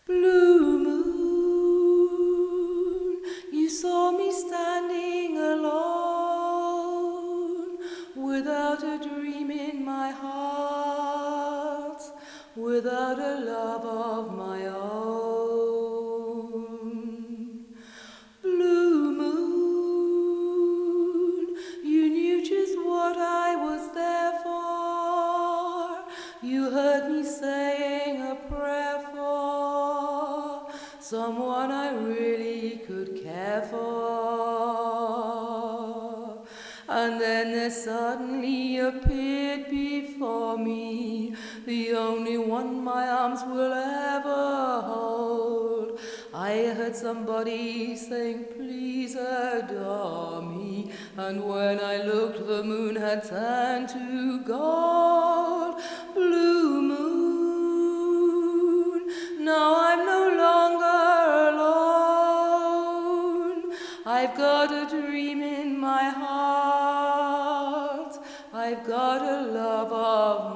Blue moon, you saw me standing alone, without a dream in my heart, without a love of my own. Blue moon, you knew just what I was there for. You heard me saying a prayer for someone I really could care for. And then there suddenly appeared before me the only one my arms will ever hold. I heard somebody saying, please adore me. And when I looked, the moon had turned to gold. Blue moon, now I'm no longer alone. I've got a dream in my heart, I've got a love of